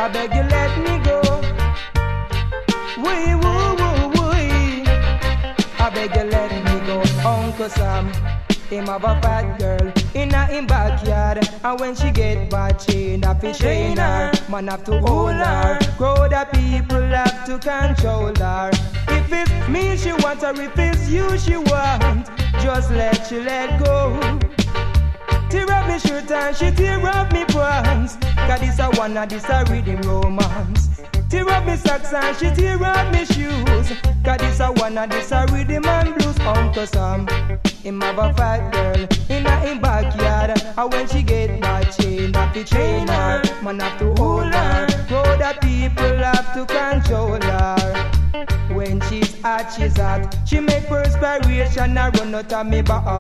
I beg you let me go. Wee woo woo woo. I beg you let me go. Uncle Sam, him have a fat girl in him backyard, and when she get bad, she have to train her. Man have to hold her. Crowd of people have to control her. If it's me she want, or if it's you she want, just let go. Tear up me shirt and she tear up me pants, 'cause this a one and this a rhythm romance. Tear up me socks and she tear up me shoes, 'cause this a one and this a rhythm and blues. Uncle Sam, him have a fat girl in him backyard, and when she get bad, she have to train her. Man have to hold her. Crowd of people have to control her. When she's hot, she make perspiration and run out of me back.